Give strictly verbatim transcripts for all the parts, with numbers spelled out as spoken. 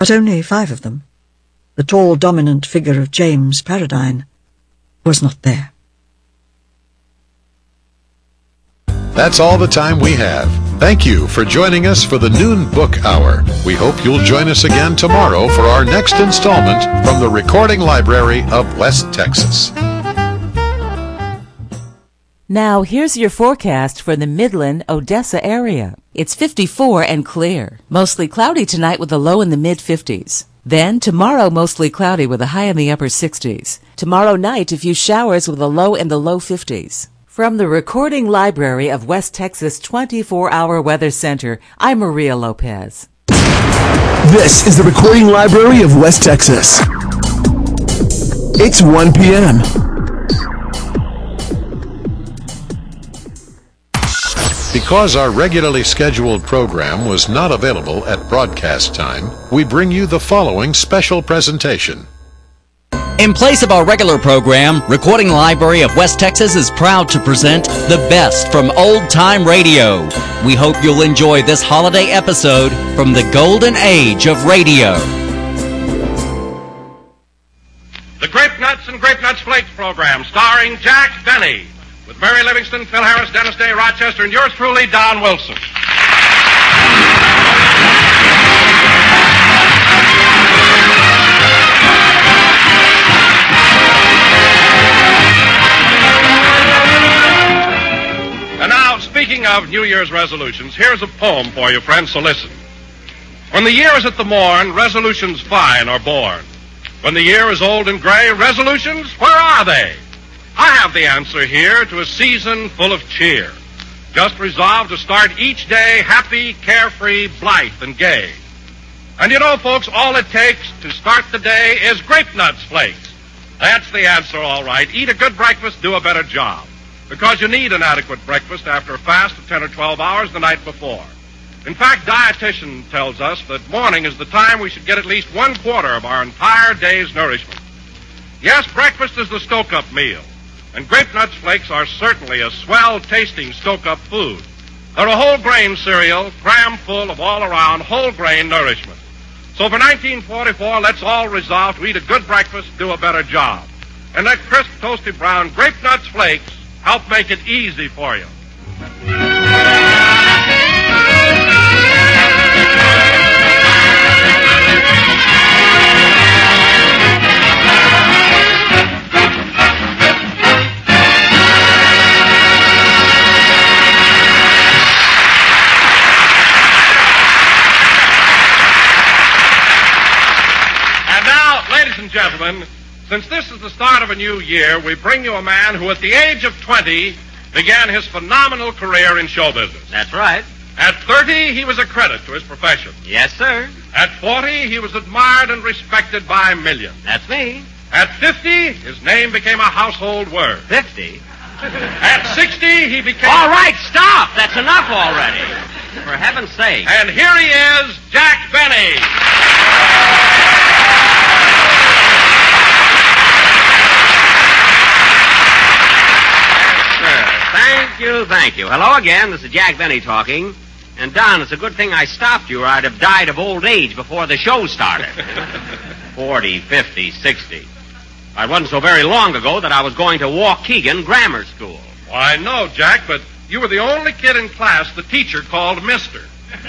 But only five of them, the tall, dominant figure of James Paradine, was not there. That's all the time we have. Thank you for joining us for the Noon Book Hour. We hope you'll join us again tomorrow for our next installment from the Recording Library of West Texas. Now, here's your forecast for the Midland, Odessa area. It's fifty-four and clear. Mostly cloudy tonight with a low in the mid-fifties. Then, tomorrow, mostly cloudy with a high in the upper sixties. Tomorrow night, a few showers with a low in the low fifties. From the Recording Library of West Texas twenty-four hour Weather Center, I'm Maria Lopez. This is the Recording Library of West Texas. It's one p.m. Because our regularly scheduled program was not available at broadcast time, we bring you the following special presentation. In place of our regular program, Recording Library of West Texas is proud to present the best from old-time radio. We hope you'll enjoy this holiday episode from the golden age of radio. The Grape Nuts and Grape Nuts Flakes program, starring Jack Benny, with Mary Livingston, Phil Harris, Dennis Day, Rochester, and yours truly, Don Wilson. And now, speaking of New Year's resolutions, here's a poem for you, friends, so listen. When the year is at the morn, resolutions fine are born. When the year is old and gray, resolutions, where are they? I have the answer here to a season full of cheer. Just resolve to start each day happy, carefree, blithe, and gay. And you know, folks, all it takes to start the day is Grape Nuts Flakes. That's the answer, all right. Eat a good breakfast, do a better job. Because you need an adequate breakfast after a fast of ten or twelve hours the night before. In fact, dietitian tells us that morning is the time we should get at least one quarter of our entire day's nourishment. Yes, breakfast is the stoke-up meal. And Grape Nuts Flakes are certainly a swell-tasting stoke-up food. They're a whole-grain cereal, cram full of all-around whole-grain nourishment. So for nineteen forty-four, let's all resolve to eat a good breakfast, do a better job. And let crisp, toasty brown Grape Nuts Flakes help make it easy for you. Gentlemen, since this is the start of a new year, we bring you a man who at the age of twenty began his phenomenal career in show business. That's right. At thirty, he was a credit to his profession. Yes, sir. At forty, he was admired and respected by millions. That's me. At fifty, his name became a household word. Fifty? At sixty, he became... All right, stop! That's enough already. For heaven's sake. And here he is, Jack Benny. Thank you, thank you. Hello again. This is Jack Benny talking. And, Don, it's a good thing I stopped you or I'd have died of old age before the show started. Forty, fifty, sixty. It wasn't so very long ago that I was going to Waukegan Grammar School. Well, I know, Jack, but you were the only kid in class the teacher called Mister.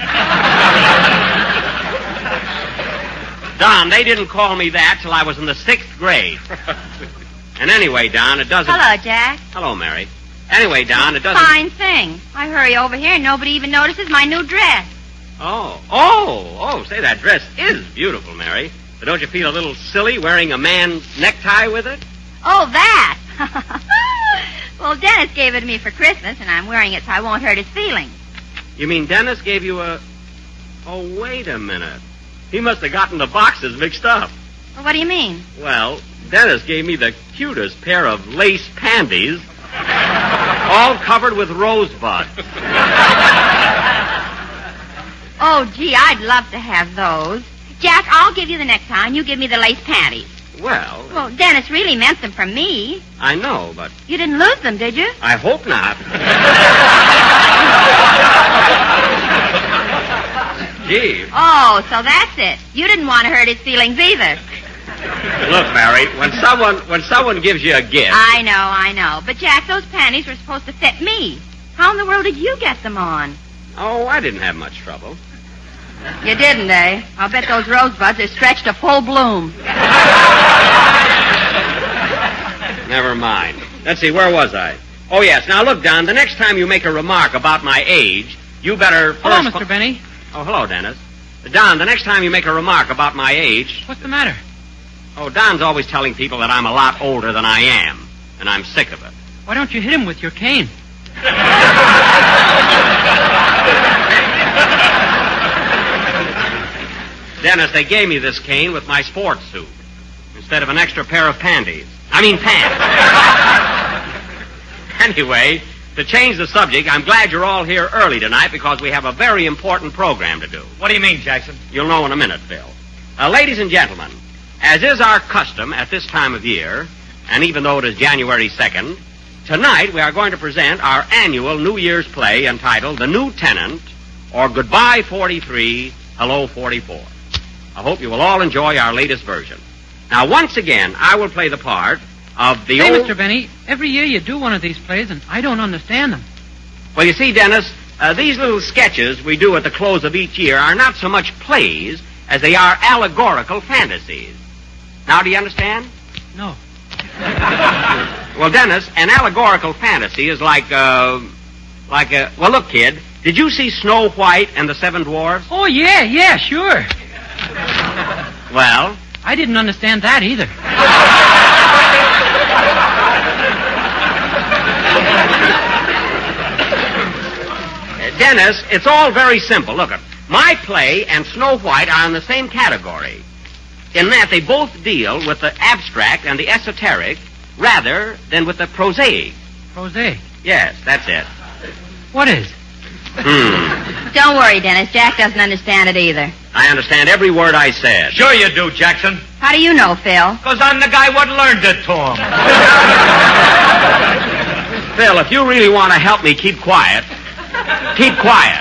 Don, they didn't call me that till I was in the sixth grade. And anyway, Don, it doesn't... Hello, Jack. Hello, Mary. Anyway, Don, it doesn't... Fine thing. I hurry over here and nobody even notices my new dress. Oh, oh, oh, say, that dress is beautiful, Mary. But don't you feel a little silly wearing a man's necktie with it? Oh, that. Well, Dennis gave it to me for Christmas, and I'm wearing it so I won't hurt his feelings. You mean Dennis gave you a... Oh, wait a minute. He must have gotten the boxes mixed up. Well, what do you mean? Well, Dennis gave me the cutest pair of lace panties, all covered with rosebuds. Oh, gee, I'd love to have those. Jack, I'll give you the necktie, and you give me the lace panties. Well... Well, Dennis really meant them for me. I know, but... You didn't lose them, did you? I hope not. Gee. Oh, so that's it. You didn't want to hurt his feelings either. Look, Mary, when someone when someone gives you a gift... I know, I know. But, Jack, those panties were supposed to fit me. How in the world did you get them on? Oh, I didn't have much trouble. You didn't, eh? I'll bet those rosebuds are stretched to full bloom. Never mind. Let's see, where was I? Oh, yes. Now, look, Don, the next time you make a remark about my age, you better first... Hello, Mister Benny. Oh, hello, Dennis. Don, the next time you make a remark about my age... What's the matter? Oh, Don's always telling people that I'm a lot older than I am, and I'm sick of it. Why don't you hit him with your cane? Dennis, they gave me this cane with my sports suit instead of an extra pair of panties. I mean pants. Anyway, to change the subject, I'm glad you're all here early tonight because we have a very important program to do. What do you mean, Jackson? You'll know in a minute, Phil. Uh, ladies and gentlemen, as is our custom at this time of year, and even though it is January second, tonight we are going to present our annual New Year's play entitled The New Tenant, or Goodbye forty-three, Hello forty-four. I hope you will all enjoy our latest version. Now, once again, I will play the part of the hey, old... Mister Benny, every year you do one of these plays, and I don't understand them. Well, you see, Dennis, uh, these little sketches we do at the close of each year are not so much plays as they are allegorical fantasies. Now, do you understand? No. Well, Dennis, an allegorical fantasy is like, uh, like a... Well, look, kid, did you see Snow White and the Seven Dwarfs? Oh, yeah, yeah, sure. Well? I didn't understand that either. uh, Dennis, it's all very simple. Look, my play and Snow White are in the same category, in that they both deal with the abstract and the esoteric rather than with the prosaic. Prosaic? Yes, that's it. What is? Hmm. Don't worry, Dennis. Jack doesn't understand it either. I understand every word I said. Sure you do, Jackson. How do you know, Phil? Because I'm the guy what learned it to him. Phil, if you really want to help me keep quiet, keep quiet.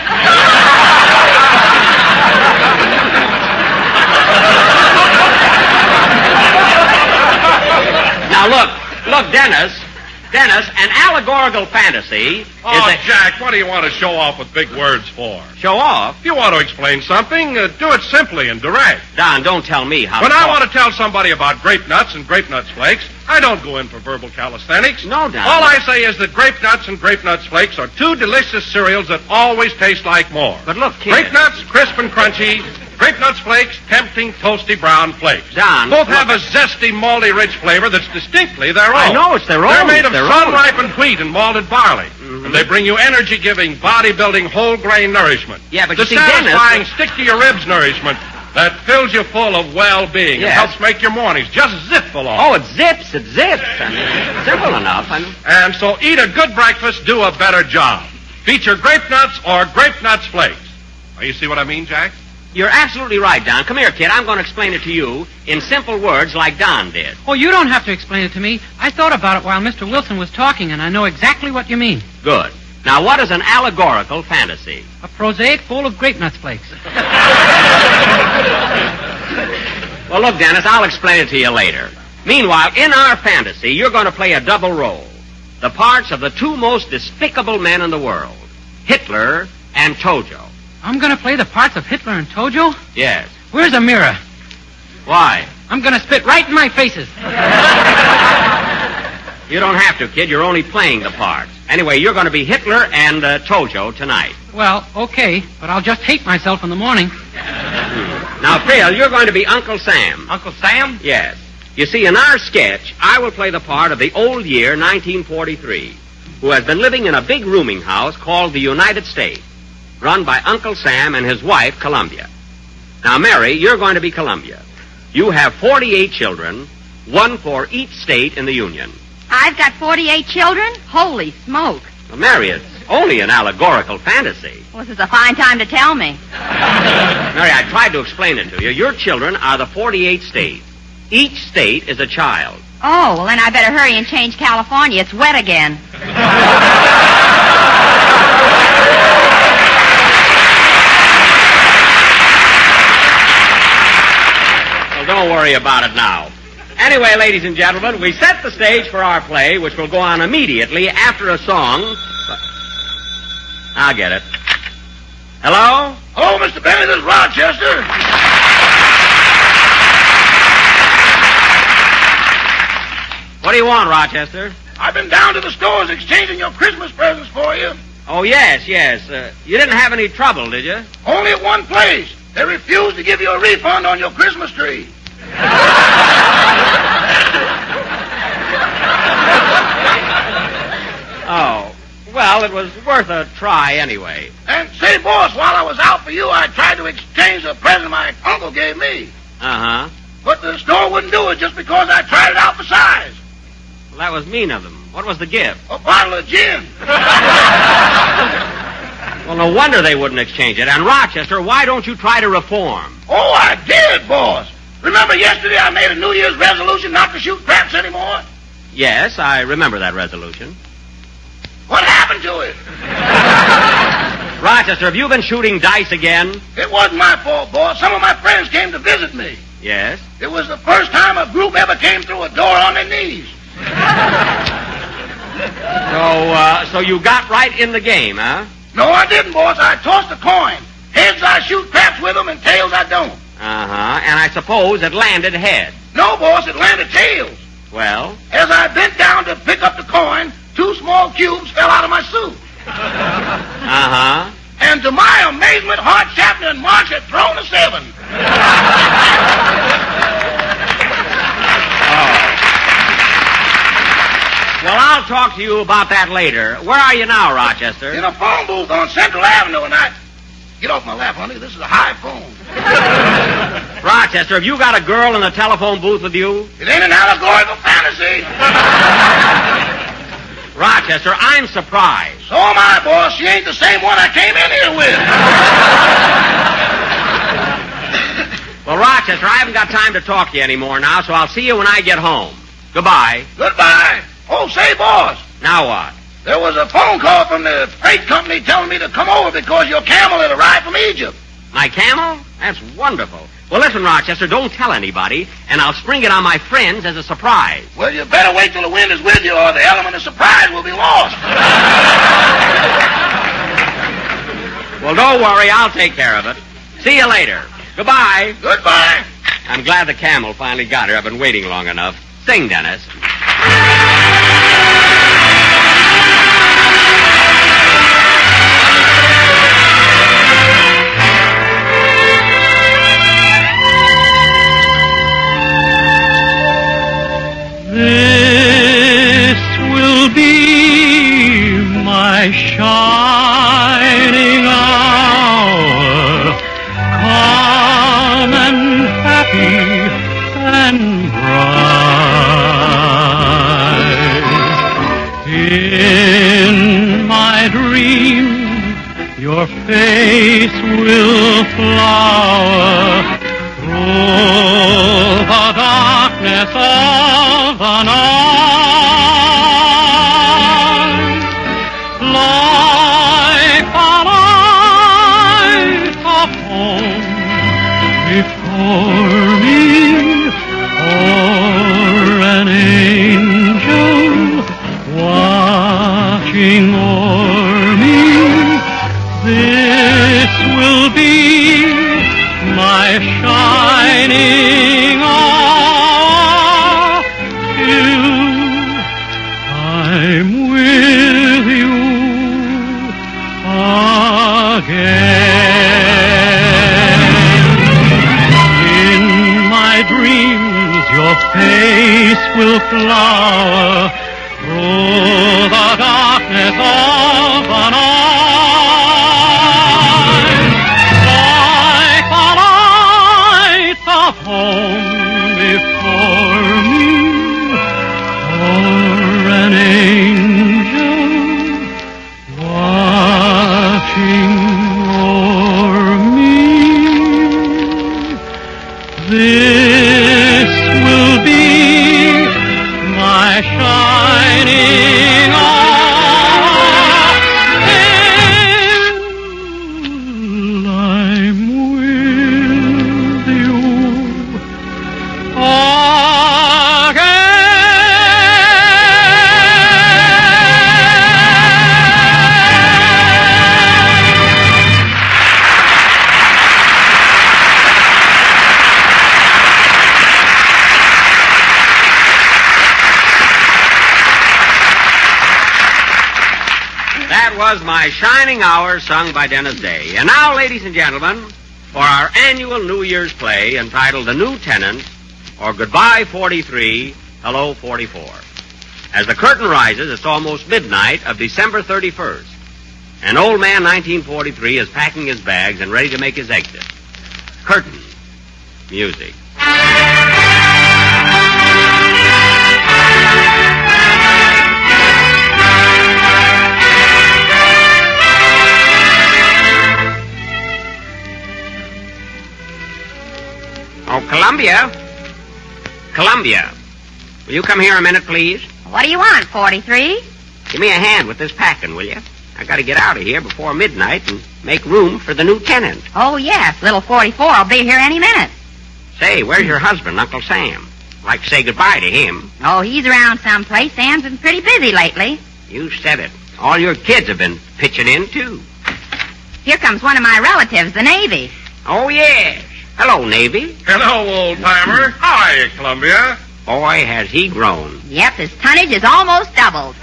Now, look, look, Dennis. Dennis, an allegorical fantasy Oh, is a... Jack, what do you want to show off with big words for? Show off? If you want to explain something, uh, do it simply and direct. Don, don't tell me how When to I talk. want to tell somebody about grape nuts and grape nuts flakes, I don't go in for verbal calisthenics. No, Don. All I say is that grape nuts and grape nuts flakes are two delicious cereals that always taste like more. But look, kid. Grape nuts, crisp and crunchy. Grape nuts flakes, tempting, toasty brown flakes. Don, Both look. have a zesty, malty, rich flavor that's distinctly their own. I know, it's their own. They're made of Their own. sun-ripened wheat and malted barley. Mm-hmm. And they bring you energy-giving, body-building, whole-grain nourishment. Yeah, but the you see, Dennis- satisfying, stick-to-your-ribs nourishment that fills you full of well-being Yes. and helps make your mornings just zip along. Oh, it zips, it zips. I mean, simple enough. I mean, And so eat a good breakfast, do a better job. Feature grape nuts or grape nuts flakes. Now, you see what I mean, Jack? you're absolutely right, Don. Come here, kid. I'm going to explain it to you in simple words like Don did. Oh, you don't have to explain it to me. I thought about it while Mister Wilson was talking, and I know exactly what you mean. Good. Now, what is an allegorical fantasy? A prosaic bowl of grape nuts flakes. Well, look, Dennis, I'll explain it to you later. Meanwhile, in our fantasy, you're going to play a double role. The parts of the two most despicable men in the world, Hitler and Tojo. I'm going to play the parts of Hitler and Tojo? Yes. Where's a mirror? Why? I'm going to spit right in my faces. You don't have to, kid. You're only playing the parts. Anyway, you're going to be Hitler and uh, Tojo tonight. Well, okay, but I'll just hate myself in the morning. Now, Phil, you're going to be Uncle Sam. Uncle Sam? Yes. You see, in our sketch, I will play the part of the old year, nineteen forty-three, who has been living in a big rooming house called the United States, run by Uncle Sam and his wife, Columbia. Now, Mary, you're going to be Columbia. You have forty-eight children, one for each state in the Union. I've got forty-eight children? Holy smoke. Well, Mary, it's only an allegorical fantasy. Well, this is a fine time to tell me. Mary, I tried to explain it to you. Your children are the forty-eight states. Each state is a child. Oh, well, then I better hurry and change California. It's wet again. don't worry about it now. Anyway, ladies and gentlemen, we set the stage for our play, which will go on immediately after a song. I'll get it. Hello? Hello, Mister Benny, this is Rochester. What do you want, Rochester? I've been down to the stores exchanging your Christmas presents for you. Oh, yes, yes. Uh, you didn't have any trouble, did you? Only at one place. They refused to give you a refund on your Christmas tree. Oh, well, it was worth a try anyway. And say, boss, while I was out for you, I tried to exchange a present my uncle gave me. Uh-huh. But the store wouldn't do it just because I tried it out for size. Well, that was mean of them. What was the gift? A bottle of gin. Well, no wonder they wouldn't exchange it. And, Rochester, why don't you try to reform? Oh, I did, boss. Remember yesterday I made a New Year's resolution not to shoot craps anymore? Yes, I remember that resolution. What happened to it? Rochester, have you been shooting dice again? It wasn't my fault, boss. Some of my friends came to visit me. Yes? It was the first time a group ever came through a door on their knees. So, uh, so you got right in the game, huh? No, I didn't, boss. I tossed a coin. Heads, I shoot craps with them, and tails, I don't. Uh-huh. And I suppose it landed head. No, boss, it landed tails. Well? As I bent down to pick up the coin, two small cubes fell out of my suit. Uh-huh. And to my amazement, Hart Chapman and March had thrown a seven. Well, I'll talk to you about that later. Where are you now, Rochester? In a phone booth on Central Avenue, and I... Get off my lap, honey. This is a high phone. Rochester, have you got a girl in the telephone booth with you? It ain't an allegorical fantasy. Rochester, I'm surprised. So am I, boss. She ain't the same one I came in here with. Well, Rochester, I haven't got time to talk to you anymore now, so I'll see you when I get home. Goodbye. Goodbye. Oh, say, boss. Now what? There was a phone call from the freight company telling me to come over because your camel had arrived from Egypt. My camel? That's wonderful. Well, listen, Rochester, don't tell anybody, and I'll spring it on my friends as a surprise. Well, you better wait till the wind is with you, or the element of surprise will be lost. Well, don't worry. I'll take care of it. See you later. Goodbye. Goodbye. I'm glad the camel finally got her. I've been waiting long enough. Sing, Dennis. This will be my shining hour, calm and happy and bright. In my dream, your face will flower through the darkness of the night, like the light of home before me, or an angel watching o'er me. This will be my shining hour till I'm with you again. In my dreams your face will flower through the darkness of the night. Home before me, or an angel watching o'er me. This will be my shining hour till I'm with you was My Shining Hour, sung by Dennis Day. And now, ladies and gentlemen, for our annual New Year's play entitled The New Tenant, or Goodbye forty-three, Hello forty-four. As the curtain rises, it's almost midnight of December thirty-first. And old man nineteen forty-three is packing his bags and ready to make his exit. Curtain. Music. Oh, Columbia. Columbia. Will you come here a minute, please? What do you want, forty-three? Give me a hand with this packing, will you? I got to get out of here before midnight and make room for the new tenant. Oh, yes. Little forty-four will be here any minute. Say, where's your husband, Uncle Sam? I'd like to say goodbye to him. Oh, he's around someplace. Sam's been pretty busy lately. You said it. All your kids have been pitching in, too. Here comes one of my relatives, the Navy. Oh, yes. Hello, Navy. Hello, old-timer. How are you, Columbia? Boy, has he grown. Yep, his tonnage is almost doubled.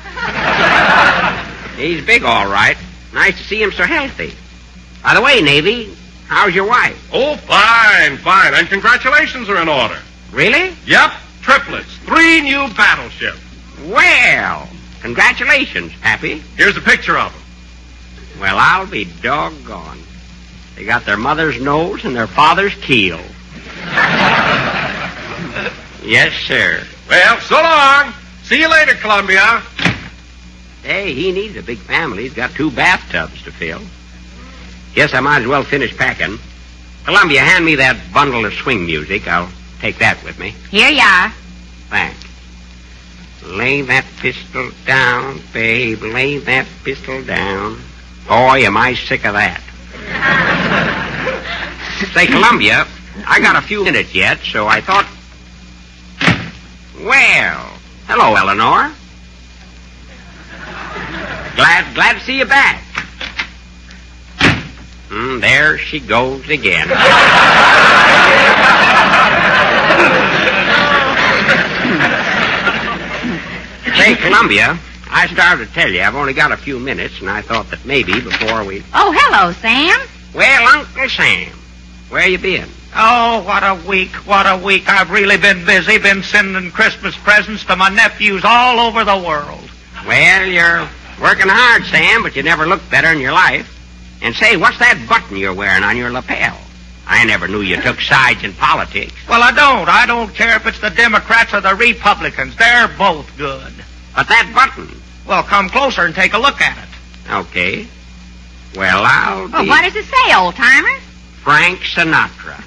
He's big, all right. Nice to see him so healthy. By the way, Navy, how's your wife? Oh, fine, fine. And congratulations are in order. Really? Yep, triplets. Three new battleships. Well, congratulations, Pappy. Here's a picture of them. Well, I'll be doggone. They got their mother's nose and their father's keel. Yes, sir. Well, so long. See you later, Columbia. Hey, he needs a big family. He's got two bathtubs to fill. Guess I might as well finish packing. Columbia, hand me that bundle of swing music. I'll take that with me. Here you are. Thanks. Lay that pistol down, babe. Lay that pistol down. Boy, am I sick of that. Say, Columbia, I got a few minutes yet, so I thought... Well, hello, Eleanor. Glad, glad to see you back. Mm, there she goes again. Say, Columbia, I started to tell you I've only got a few minutes, and I thought that maybe before we... Oh, hello, Sam. Well, Uncle Sam, where you been? Oh, what a week, what a week. I've really been busy, been sending Christmas presents to my nephews all over the world. Well, you're working hard, Sam, but you never looked better in your life. And say, what's that button you're wearing on your lapel? I never knew you took sides in politics. Well, I don't. I don't care if it's the Democrats or the Republicans. They're both good. But that button... Well, come closer and take a look at it. Okay. Well, I'll be... Well, what does it say, old-timer? Frank Sinatra.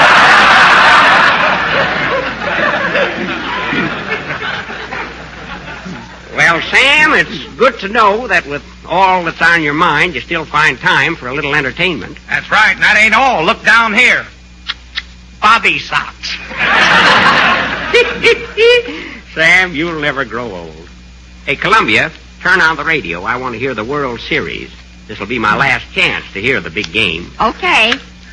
Well, Sam, it's good to know that with all that's on your mind, you still find time for a little entertainment. That's right, and that ain't all. Look down here. Bobby socks. Sam, you'll never grow old. Hey, Columbia, turn on the radio. I want to hear the World Series. This'll be my last chance to hear the big game. Okay.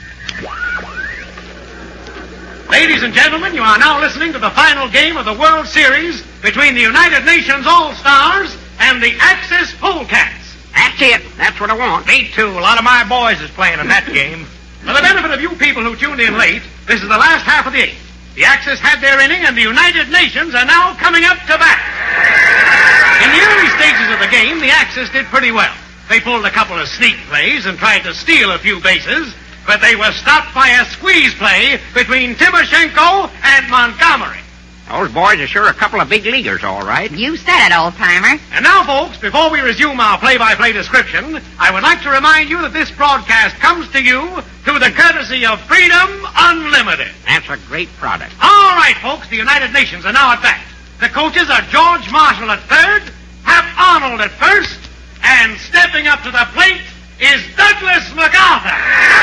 Ladies and gentlemen, you are now listening to the final game of the World Series between the United Nations All-Stars and the Axis Polecats. That's it. That's what I want. Me too. A lot of my boys is playing in that game. For the benefit of you people who tuned in late, this is the last half of the eighth. The Axis had their inning, and the United Nations are now coming up to bat. In the early stages of the game, the Axis did pretty well. They pulled a couple of sneak plays and tried to steal a few bases, but they were stopped by a squeeze play between Timoshenko and Montgomery. Those boys are sure a couple of big leaguers, all right. You said it, old-timer. And now, folks, before we resume our play-by-play description, I would like to remind you that this broadcast comes to you through the courtesy of Freedom Unlimited. That's a great product. All right, folks, the United Nations are now at bat. The coaches are George Marshall at third, Hap Arnold at first, and stepping up to the plate is Douglas MacArthur.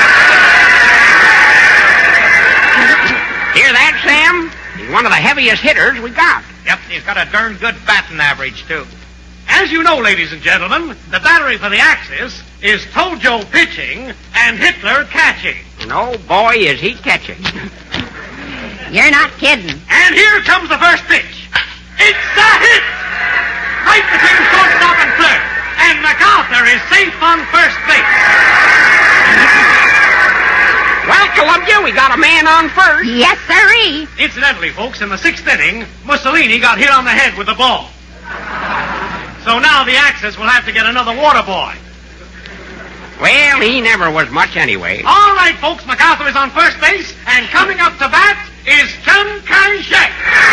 Hear that, Sam? He's one of the heaviest hitters we got. Yep, he's got a darn good batting average, too. As you know, ladies and gentlemen, the battery for the Axis is Tojo pitching and Hitler catching. And oh, boy, is he catching. You're not kidding. And here comes the first pitch. It's a hit! Right between shortstop and third. and MacArthur is safe on first base. Well, Columbia, we got a man on first. Yes, sirree. Incidentally, folks, in the sixth inning, Mussolini got hit on the head with the ball. So now the Axis will have to get another water boy. Well, he never was much anyway. All right, folks, MacArthur is on first base, and coming up to bat is Chiang Kai-shek.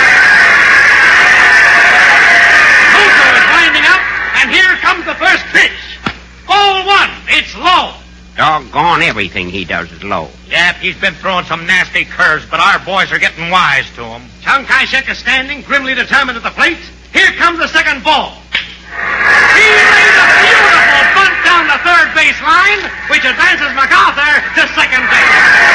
Musso is winding up, and here comes the first pitch. Ball one. It's low. Doggone everything he does is low. Yep, he's been throwing some nasty curves, but our boys are getting wise to him. Chiang Kai-shek is standing, grimly determined at the plate. Here comes the second ball. He lays a beautiful bunt down the third base line, which advances MacArthur to second base.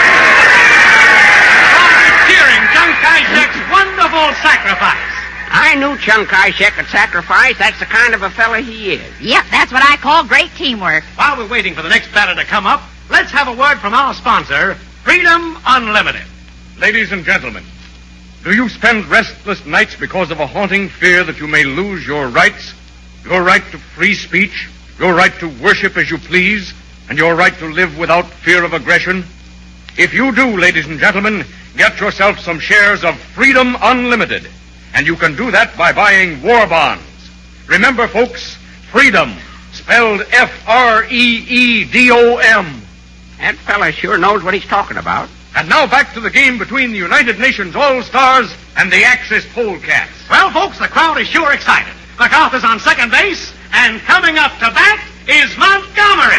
Crowd is cheering Chiang Kai-shek's wonderful sacrifice. I knew Chiang Kai-shek could sacrifice. That's the kind of a fella he is. Yep, that's what I call great teamwork. While we're waiting for the next batter to come up, let's have a word from our sponsor, Freedom Unlimited. Ladies and gentlemen, do you spend restless nights because of a haunting fear that you may lose your rights? Your right to free speech, your right to worship as you please, and your right to live without fear of aggression? If you do, ladies and gentlemen, get yourself some shares of Freedom Unlimited. And you can do that by buying war bonds. Remember, folks, freedom, spelled F R E E D O M. That fella sure knows what he's talking about. And now back to the game between the United Nations All-Stars and the Axis Polecats. Well, folks, the crowd is sure excited. MacArthur's on second base, and coming up to bat is Montgomery.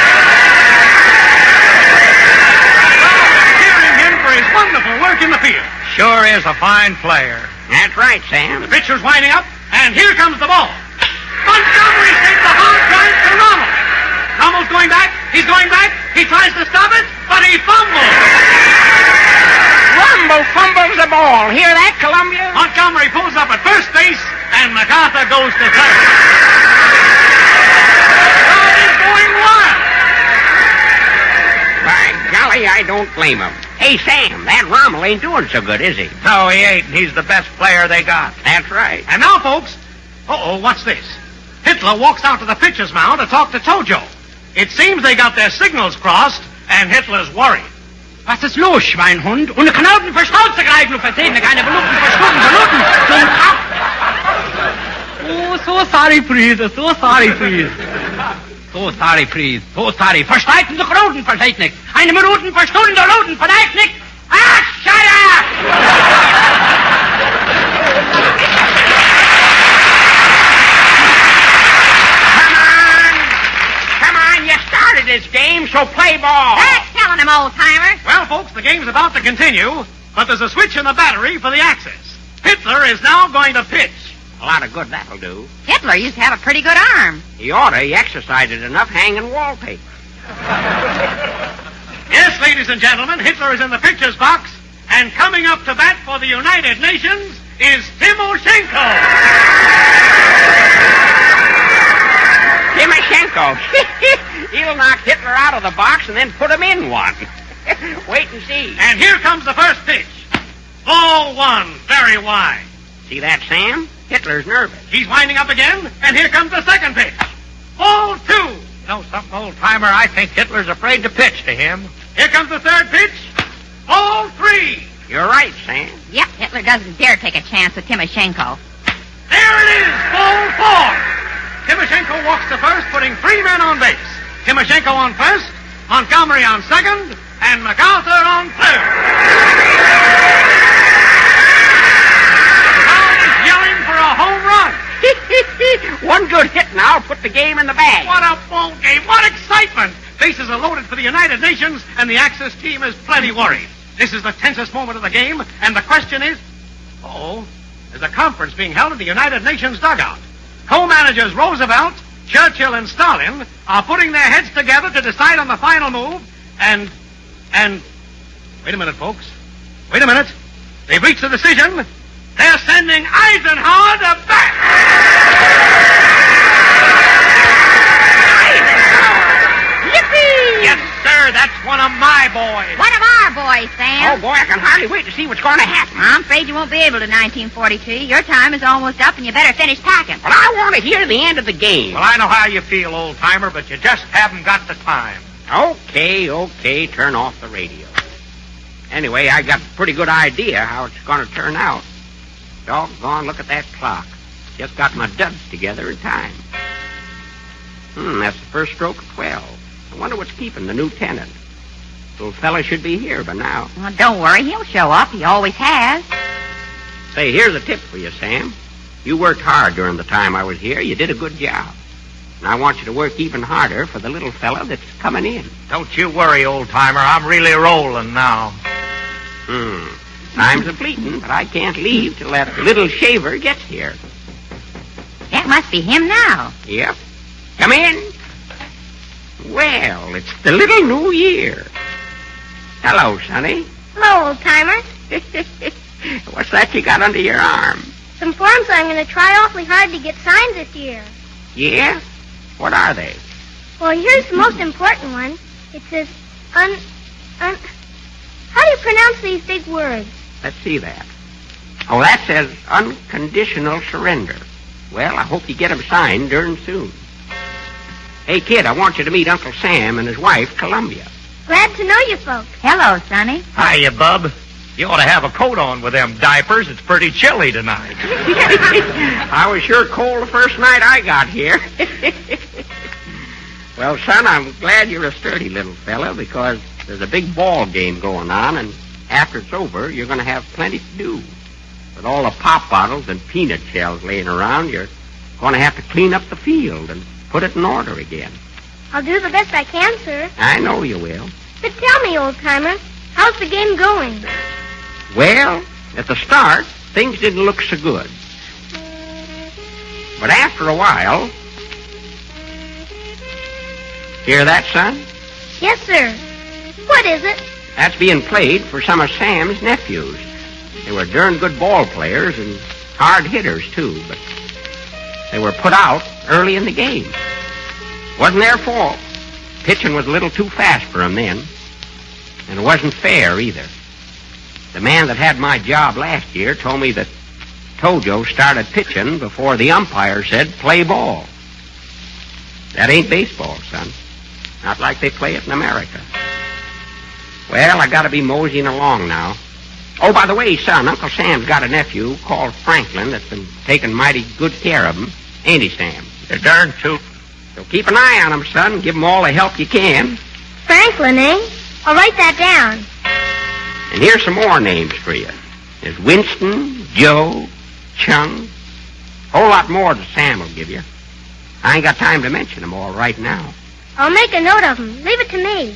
Crowd is cheering him for his wonderful work in the field. Sure is a fine player. That's right, Sam. The pitcher's winding up, and here comes the ball. Montgomery takes a hard drive to Rommel. Rommel's going back. He's going back. He tries to stop it, but he fumbles. Rumble fumbles the ball. Hear that, Columbia? Montgomery pulls up at first base, and MacArthur goes to third. Crowd is going wild. By golly, I don't blame him. Hey, Sam, that Rommel ain't doing so good, is he? No, he ain't. He's the best player they got. That's right. And now, folks, uh-oh, what's this? Hitler walks out to the pitcher's mound to talk to Tojo. It seems they got their signals crossed, and Hitler's worried. Was ist los, Schweinhund? Und Knoten verstaut zu greifen und versehen, keine Beluchten, verschwunden, Beluchten. Oh, so sorry, please, so sorry, please. So sorry, please, so sorry. Versteiten sich Roten, versteht nicht. Eine Minuten per Stunde Roten, versteht nicht. Ah, shut up! Started this game, so play ball. That's telling him, old-timer. Well, folks, the game's about to continue, but there's a switch in the battery for the Axis. Hitler is now going to pitch. A lot of good that'll do. Hitler used to have a pretty good arm. He oughta. He exercised it enough hanging wallpaper. Yes, ladies and gentlemen, Hitler is in the pitcher's box, and coming up to bat for the United Nations is Timoshenko. Timoshenko. He'll knock Hitler out of the box and then put him in one. Wait and see. And here comes the first pitch. Ball one, very wide. See that, Sam? Hitler's nervous. He's winding up again, and here comes the second pitch. Ball two. You know something, old-timer? I think Hitler's afraid to pitch to him. Here comes the third pitch. Ball three. You're right, Sam. Yep, Hitler doesn't dare take a chance with Timoshenko. There it is, ball four. Timoshenko walks to first, putting three men on base. Timoshenko on first, Montgomery on second, and MacArthur on third. The crowd is yelling for a home run. One good hit now will put the game in the bag. What a ball game. What excitement. Bases are loaded for the United Nations, and the Axis team is plenty worried. This is the tensest moment of the game, and the question is... Uh-oh, there's a conference being held in the United Nations dugout. Co-managers Roosevelt, Churchill, and Stalin are putting their heads together to decide on the final move, and... and... Wait a minute, folks. Wait a minute. They've reached a decision. They're sending Eisenhower to bat. Yippee! Yes, sir. her. That's one of my boys. One of our boys, Sam. Oh, boy, I can hardly wait to see what's going to happen. I'm afraid you won't be able to, nineteen forty-two. Your time is almost up, and you better finish packing. Well, I want to hear the end of the game. Well, I know how you feel, old-timer, but you just haven't got the time. Okay, okay, turn off the radio. Anyway, I got a pretty good idea how it's going to turn out. Doggone, look at that clock. Just got my duds together in time. Hmm, that's the first stroke of twelve. I wonder what's keeping the new tenant. Little fella should be here by now. Well, don't worry, he'll show up. He always has. Say, here's a tip for you, Sam. You worked hard during the time I was here. You did a good job. And I want you to work even harder for the little fella that's coming in. Don't you worry, old-timer. I'm really rolling now. Hmm. Time's a-fleeting, but I can't leave till that little shaver gets here. That must be him now. Yep. Come in. Well, it's the little new year. Hello, Sonny. Hello, old-timer. What's that you got under your arm? Some forms I'm going to try awfully hard to get signed this year. Yeah? What are they? Well, here's the most important one. It says, un... un... How do you pronounce these big words? Let's see that. Oh, that says unconditional surrender. Well, I hope you get them signed darn soon. Hey, kid, I want you to meet Uncle Sam and his wife, Columbia. Glad to know you folks. Hello, Sonny. Hiya, bub. You ought to have a coat on with them diapers. It's pretty chilly tonight. I was sure cold the first night I got here. Well, son, I'm glad you're a sturdy little fella because there's a big ball game going on, and after it's over, you're going to have plenty to do. With all the pop bottles and peanut shells laying around, you're going to have to clean up the field and put it in order again. I'll do the best I can, sir. I know you will. But tell me, old-timer, how's the game going? Well, at the start, things didn't look so good. But after a while... Hear that, son? Yes, sir. What is it? That's being played for some of Sam's nephews. They were darn good ball players and hard hitters, too, but they were put out early in the game. Wasn't their fault. Pitching was a little too fast for them then, and it wasn't fair either. The man that had my job last year told me that Tojo started pitching before the umpire said play ball. That ain't baseball, son. Not like they play it in America. Well, I gotta be moseying along now. Oh, by the way, son, Uncle Sam's got a nephew called Franklin that's been taking mighty good care of him. Ain't he, Sam? You're darn too. So keep an eye on him, son. Give him all the help you can. Franklin, eh? I'll write that down. And here's some more names for you. There's Winston, Joe, Chung. Whole lot more that Sam will give you. I ain't got time to mention them all right now. I'll make a note of them. Leave it to me.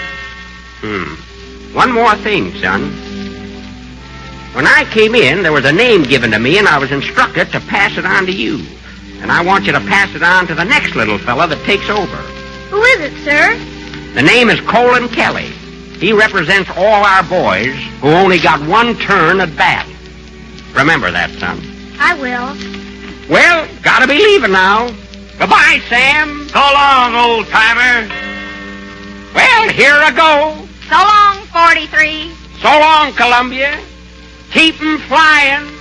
Hmm. One more thing, son. When I came in, there was a name given to me, and I was instructed to pass it on to you. And I want you to pass it on to the next little fella that takes over. Who is it, sir? The name is Colin Kelly. He represents all our boys who only got one turn at bat. Remember that, son. I will. Well, gotta be leaving now. Goodbye, Sam. So long, old-timer. Well, here I go. So long, forty-three. So long, Columbia. Keep 'em flying.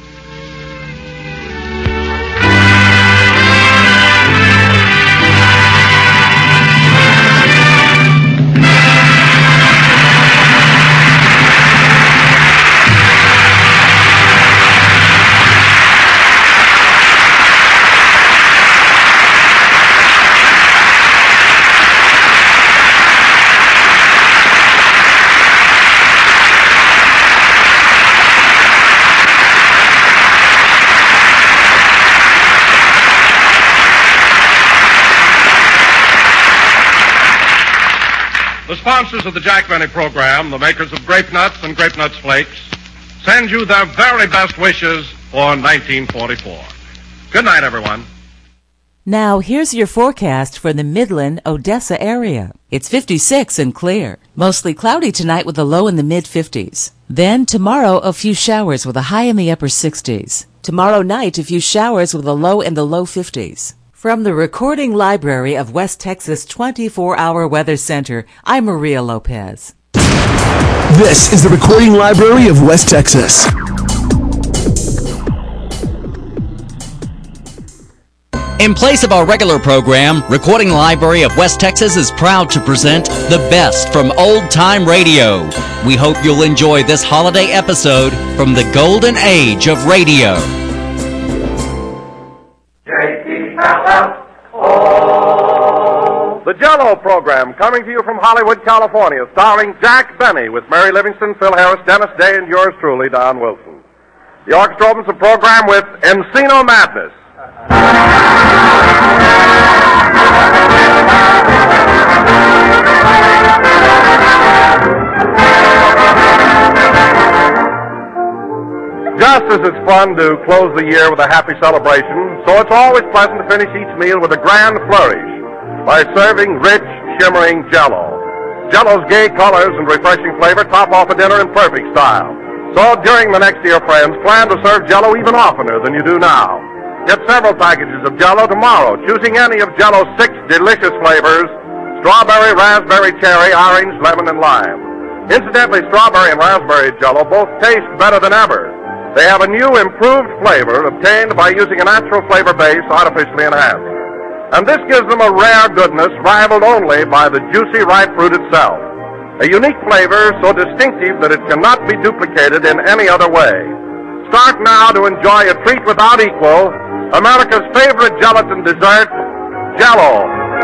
The sponsors of the Jack Benny program, the makers of Grape Nuts and Grape Nuts Flakes, send you their very best wishes for nineteen forty-four. Good night, everyone. Now, here's your forecast for the Midland, Odessa area. It's fifty-six and clear. Mostly cloudy tonight with a low in the mid-fifties. Then, tomorrow, a few showers with a high in the upper sixties. Tomorrow night, a few showers with a low in the low fifties. From the Recording Library of West Texas twenty-four hour Weather Center, I'm Maria Lopez. This is the Recording Library of West Texas. In place of our regular program, Recording Library of West Texas is proud to present the best from old-time radio. We hope you'll enjoy this holiday episode from the golden age of radio. The Jell-O program, coming to you from Hollywood, California, starring Jack Benny with Mary Livingston, Phil Harris, Dennis Day, and yours truly, Don Wilson. The orchestra opens the program with Encino Madness. Just as it's fun to close the year with a happy celebration, so it's always pleasant to finish each meal with a grand flourish by serving rich, shimmering Jell-O. Jell-O's gay colors and refreshing flavor top off a dinner in perfect style. So during the next year, friends, plan to serve Jell-O even oftener than you do now. Get several packages of Jell-O tomorrow, choosing any of Jell-O's six delicious flavors: strawberry, raspberry, cherry, orange, lemon, and lime. Incidentally, strawberry and raspberry Jell-O both taste better than ever. They have a new, improved flavor obtained by using a natural flavor base artificially enhanced. And this gives them a rare goodness rivaled only by the juicy ripe fruit itself. A unique flavor so distinctive that it cannot be duplicated in any other way. Start now to enjoy a treat without equal, America's favorite gelatin dessert, Jell-O.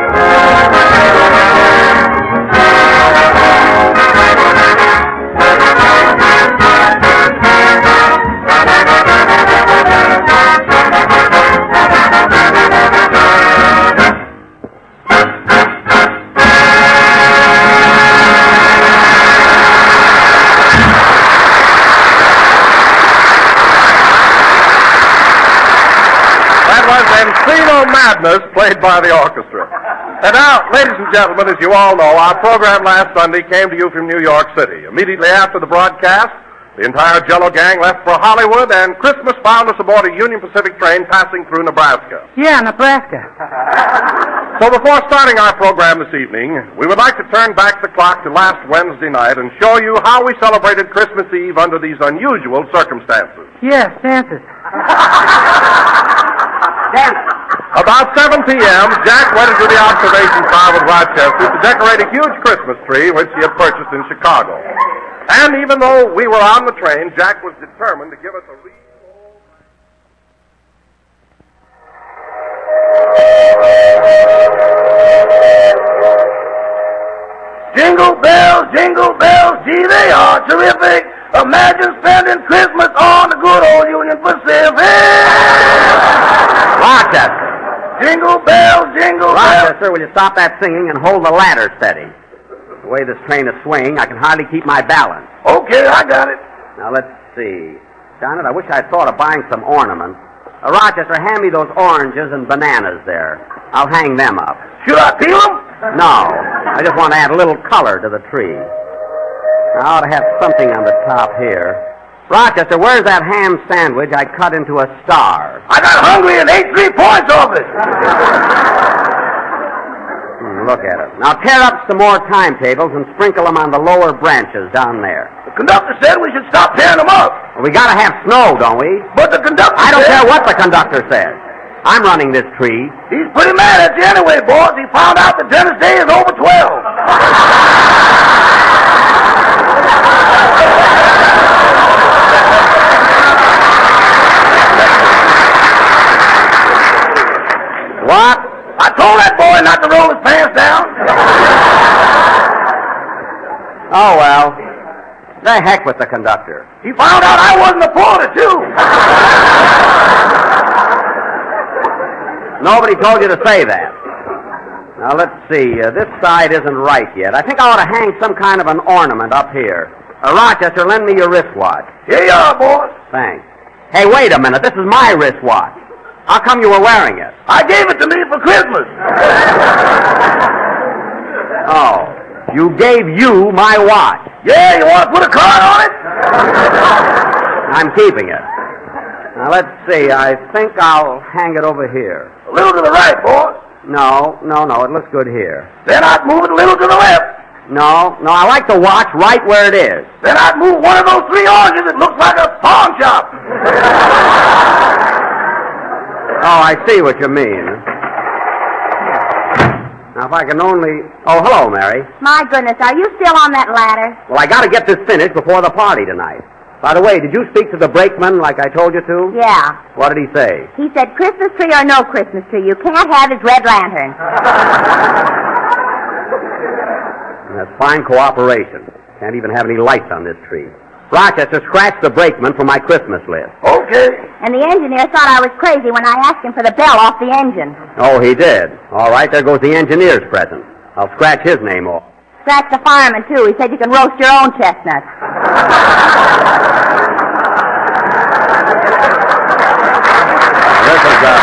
Encino Madness, played by the orchestra. And now, ladies and gentlemen, as you all know, our program last Sunday came to you from New York City. Immediately after the broadcast, the entire Jell-O gang left for Hollywood, and Christmas found us aboard a Union Pacific train passing through Nebraska. Yeah, Nebraska. So before starting our program this evening, we would like to turn back the clock to last Wednesday night and show you how we celebrated Christmas Eve under these unusual circumstances. Yes, dances. About seven p.m., Jack went into the observation car with Rochester to decorate a huge Christmas tree which he had purchased in Chicago. And even though we were on the train, Jack was determined to give us a real... Jingle bells, jingle bells, gee, they are terrific. Imagine spending Christmas on the good old Union Pacific. Rochester. Jingle bells, jingle bells. Rochester, will you stop that singing and hold the ladder steady? The way this train is swinging, I can hardly keep my balance. Okay, I got it. Now, let's see. Darn it, I wish I'd thought of buying some ornaments. Uh, Rochester, hand me those oranges and bananas there. I'll hang them up. Should I peel them? No. I just want to add a little color to the tree. I ought to have something on the top here. Rochester, where's that ham sandwich I cut into a star? I got hungry and ate three points off it. Hmm, look at it. Now tear up some more timetables and sprinkle them on the lower branches down there. The conductor said we should stop tearing them up. Well, we gotta have snow, don't we? But the conductor I don't said... care what the conductor says. I'm running this tree. He's pretty mad at you anyway, boss. He found out that Dennis Day is over twelve. What? I told that boy not to roll his pants down. Oh, well. The heck with the conductor. He found out I wasn't a porter, too. Nobody told you to say that. Now, let's see. Uh, this side isn't right yet. I think I ought to hang some kind of an ornament up here. Uh, Rochester, lend me your wristwatch. Here you are, boss. Thanks. Hey, wait a minute. This is my wristwatch. How come you were wearing it? I gave it to me for Christmas. Oh, you gave you my watch. Yeah, you want to put a card on it? I'm keeping it. Now, let's see. I think I'll hang it over here. A little to the right, boy. No, no, no. It looks good here. Then I'd move it a little to the left. No, no. I like the watch right where it is. Then I'd move one of those three oranges that looks like a pawn shop. Oh, I see what you mean. Now, if I can only... Oh, hello, Mary. My goodness, are you still on that ladder? Well, I got to get this finished before the party tonight. By the way, did you speak to the brakeman like I told you to? Yeah. What did he say? He said Christmas tree or no Christmas tree, you can't have his red lantern. That's fine cooperation. Can't even have any lights on this tree. Rochester, scratch the brakeman from my Christmas list. Okay. And the engineer thought I was crazy when I asked him for the bell off the engine. Oh, he did. All right, there goes the engineer's present. I'll scratch his name off. Scratch the fireman, too. He said you can roast your own chestnuts. This is uh,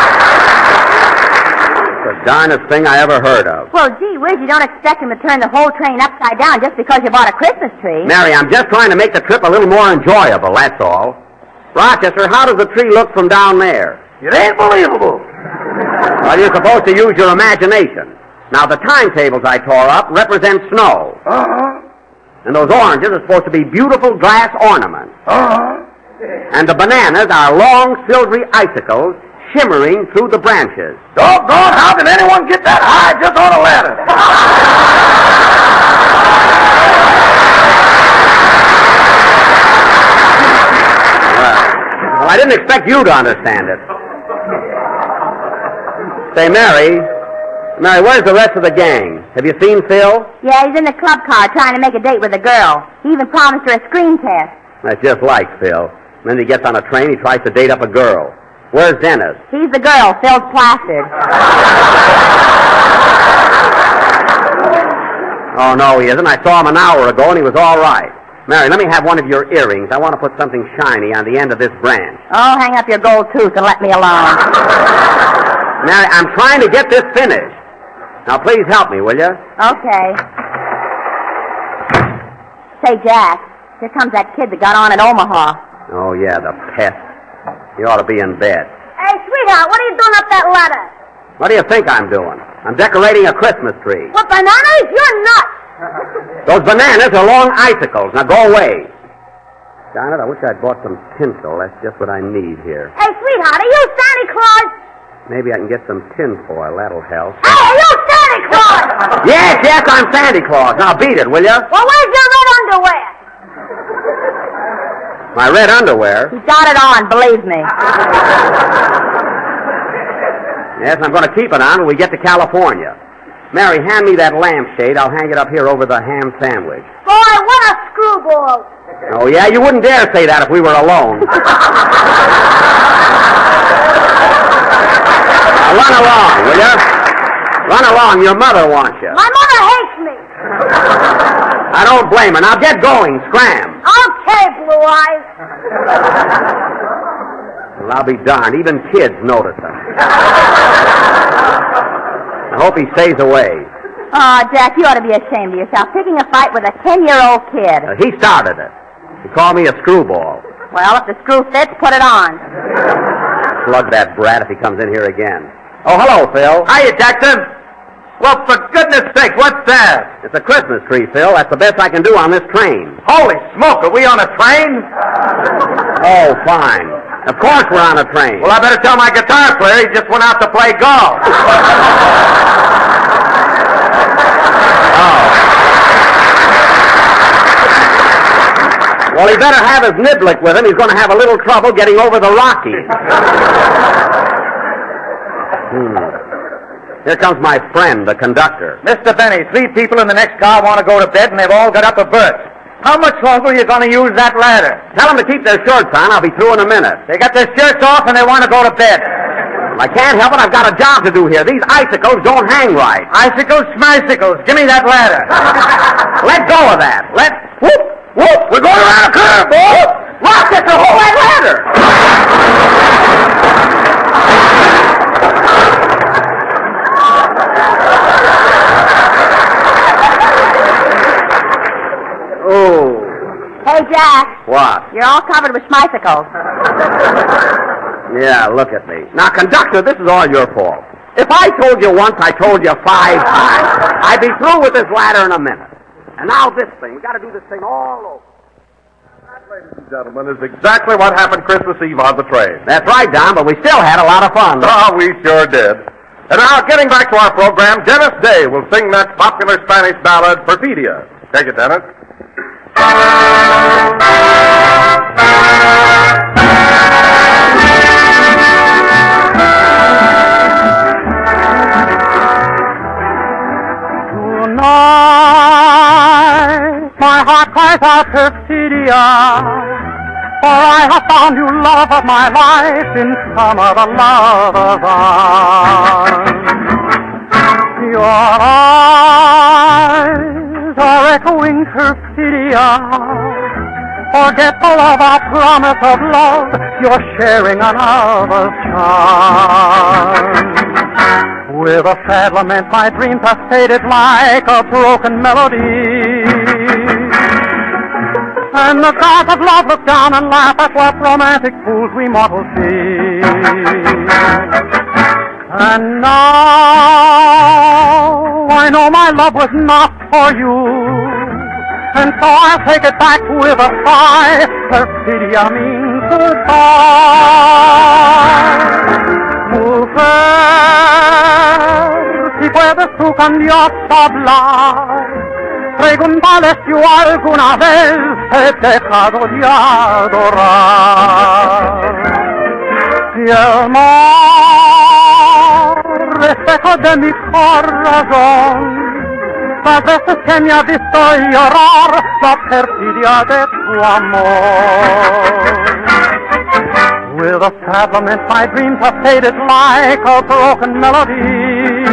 the darnest thing I ever heard of. Well, gee whiz, you don't expect him to turn the whole train upside down just because you bought a Christmas tree. Mary, I'm just trying to make the trip a little more enjoyable, that's all. Rochester, how does the tree look from down there? It ain't believable. Well, you're supposed to use your imagination. Now, the timetables I tore up represent snow. Uh-huh. And those oranges are supposed to be beautiful glass ornaments. Uh-huh. And the bananas are long, silvery icicles shimmering through the branches. Doggone, how can anyone get that high just on a ladder? well, well, I didn't expect you to understand it. Say, Mary... Mary, where's the rest of the gang? Have you seen Phil? Yeah, he's in the club car trying to make a date with a girl. He even promised her a screen test. That's just like Phil. And then he gets on a train, he tries to date up a girl. Where's Dennis? He's the girl. Phil's plastered. Oh, no, he isn't. I saw him an hour ago, and he was all right. Mary, let me have one of your earrings. I want to put something shiny on the end of this branch. Oh, hang up your gold tooth and let me alone. Mary, I'm trying to get this finished. Now, please help me, will you? Okay. Say, Jack, here comes that kid that got on at Omaha. Oh, yeah, the pest. He ought to be in bed. Hey, sweetheart, what are you doing up that ladder? What do you think I'm doing? I'm decorating a Christmas tree. What, bananas? You're nuts. Those bananas are long icicles. Now, go away. Darn it, I wish I'd bought some tinsel. That's just what I need here. Hey, sweetheart, are you Santa Claus? Maybe I can get some tinfoil. That'll help. Hey, are you Santa Claus? Yes, yes, I'm Santa Claus. Now, beat it, will you? Well, where's your red underwear? My red underwear? He got it on, believe me. Yes, I'm going to keep it on when we get to California. Mary, hand me that lampshade. I'll hang it up here over the ham sandwich. Boy, what a screwball. Oh, yeah? You wouldn't dare say that if we were alone. Now, run along, will you? Run along. Your mother wants you. My mother hates me. I don't blame her. Now, get going. Scram. Okay, Blue Eyes. Well, I'll be darned. Even kids notice him. I hope he stays away. Oh, Jack, you ought to be ashamed of yourself, picking a fight with a ten-year-old kid. Uh, he started it. He called me a screwball. Well, if the screw fits, put it on. Slug that brat if he comes in here again. Oh, hello, Phil. Hiya, Jackson. Well, for goodness sake, what's that? It's a Christmas tree, Phil. That's the best I can do on this train. Holy smoke, are we on a train? Oh, fine. Of course we're on a train. Well, I better tell my guitar player he just went out to play golf. Oh. Well, he better have his niblick with him. He's going to have a little trouble getting over the Rockies. hmm. Here comes my friend, the conductor. Mister Benny, three people in the next car want to go to bed, and they've all got up a berth. How much longer are you going to use that ladder? Tell them to keep their shirts on. I'll be through in a minute. They got their shirts off, and they want to go to bed. I can't help it. I've got a job to do here. These icicles don't hang right. Icicles, smicicles. Give me that ladder. Let go of that. Let... Whoop, whoop. We're going around a curve, boy. Rochester, hold that ladder. Oh. Hey, Jack. What? You're all covered with schmicicles. Yeah, look at me. Now, conductor, this is all your fault. If I told you once, I told you five times. I'd be through with this ladder in a minute. And now this thing. We've got to do this thing all over. That, ladies and gentlemen, is exactly what happened Christmas Eve on the train. That's right, Don, but we still had a lot of fun. Oh, we sure did. And now, getting back to our program, Dennis Day will sing that popular Spanish ballad, Perfidia. Take it, Dennis. Tonight, my heart cries out Perfidia, for I have found you, love of my life, in some other lover's arms. Your eyes are echoing Perfidia, forgetful of our promise of love, you're sharing another's charm. With a sad lament, my dreams have faded like a broken melody. And the gods of love look down and laugh at what romantic fools we mortals be. And now I know my love was not for you, and so I'll take it back with a sigh. Perfidia means goodbye. Mujer, si puedes tú cambiar tu hablar, pregúntale si yo alguna vez he dejado de adorar. Y el mar, reflejo de mi corazón, las veces que me ha visto llorar, la perfidia de tu amor. With a sad lament, my dreams have faded like a broken melody.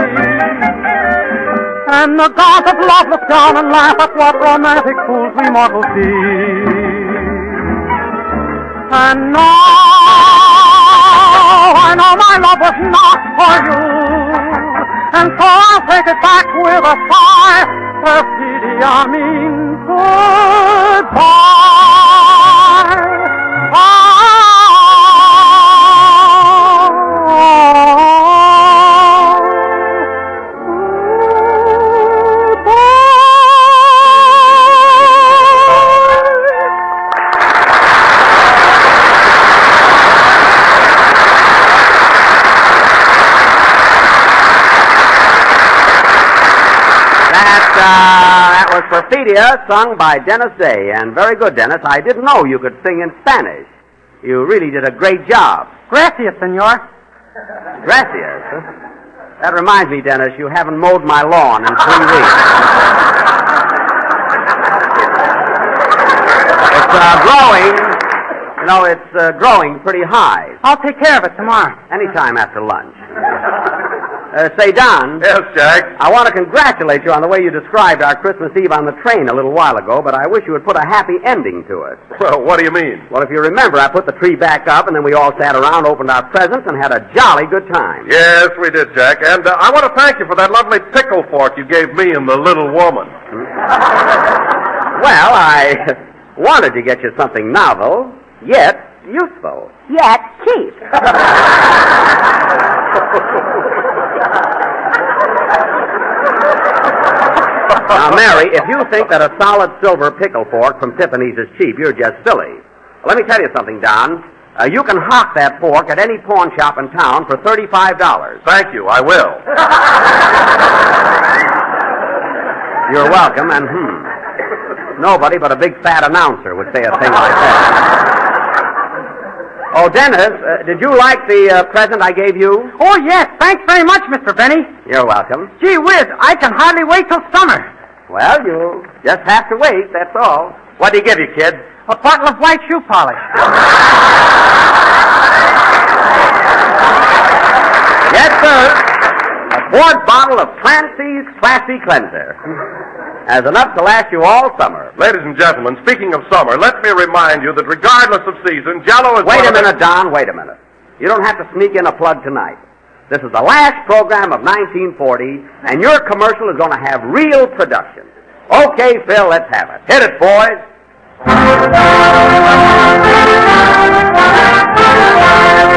And the gods of love look down and laugh at what romantic fools we mortals be. And now I know my love was not for you, and so I'll take it back with a sigh. Perfidia means goodbye. Perfidia, sung by Dennis Day. And very good, Dennis. I didn't know you could sing in Spanish. You really did a great job. Gracias, senor. Gracias. That reminds me, Dennis, you haven't mowed my lawn in three weeks. It's uh, growing. You know, it's uh, growing pretty high. I'll take care of it tomorrow. Anytime after lunch. Uh, say, Don. Yes, Jack? I want to congratulate you on the way you described our Christmas Eve on the train a little while ago, but I wish you would put a happy ending to it. Well, what do you mean? Well, if you remember, I put the tree back up, and then we all sat around, opened our presents, and had a jolly good time. Yes, we did, Jack. And uh, I want to thank you for that lovely pickle fork you gave me and the little woman. Well, I wanted to get you something novel, yet useful. Yet cheap. Now, Mary, if you think that a solid silver pickle fork from Tiffany's is cheap, you're just silly. Let me tell you something, Don. Uh, you can hock that fork at any pawn shop in town for thirty-five dollars. Thank you, I will. You're welcome, and hmm, nobody but a big fat announcer would say a thing like that. Oh, Dennis, uh, did you like the uh, present I gave you? Oh, yes. Thanks very much, Mister Benny. You're welcome. Gee whiz, I can hardly wait till summer. Well, you just have to wait, that's all. What do you give you, kid? A bottle of white shoe polish. Yes, sir. A quart bottle of Clancy's Classy Cleanser. Has enough to last you all summer. Ladies and gentlemen, speaking of summer, let me remind you that regardless of season, Jell-O is... Wait a minute, Don, wait a minute. You don't have to sneak in a plug tonight. This is the last program of nineteen forty, and your commercial is going to have real production. Okay, Phil, let's have it. Hit it, boys.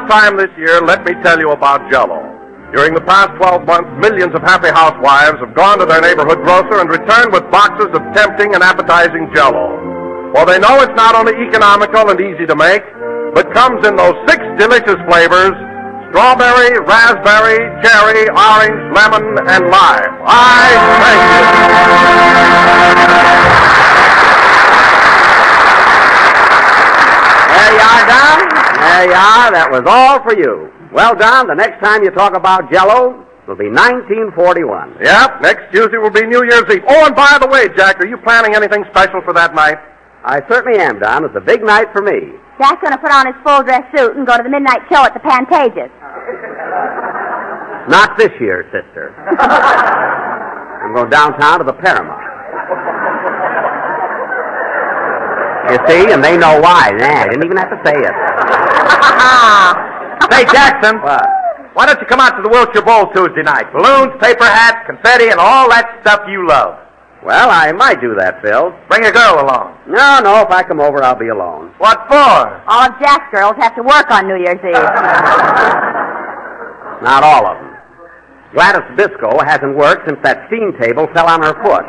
about time this year, let me tell you about Jell-O. During the past twelve months, millions of happy housewives have gone to their neighborhood grocer and returned with boxes of tempting and appetizing Jell-O. For they know it's not only economical and easy to make, but comes in those six delicious flavors: strawberry, raspberry, cherry, orange, lemon, and lime. I thank you. There you are, Don. There you are. That was all for you. Well, Don, the next time you talk about Jell-O, it'll be nineteen forty-one. Yep, next Tuesday will be New Year's Eve. Oh, and by the way, Jack, are you planning anything special for that night? I certainly am, Don. It's a big night for me. Jack's going to put on his full dress suit and go to the midnight show at the Pantages. Not this year, sister. I'm going downtown to the Paramount. You see, and they know why. Nah, I didn't even have to say it. Say, Jackson. What? Why don't you come out to the Wilshire Bowl Tuesday night? Balloons, paper hats, confetti, and all that stuff you love. Well, I might do that, Phil. Bring a girl along. No, no, if I come over, I'll be alone. What for? All of Jack's girls have to work on New Year's Eve. Not all of them. Gladys Biscoe hasn't worked since that steam table fell on her foot.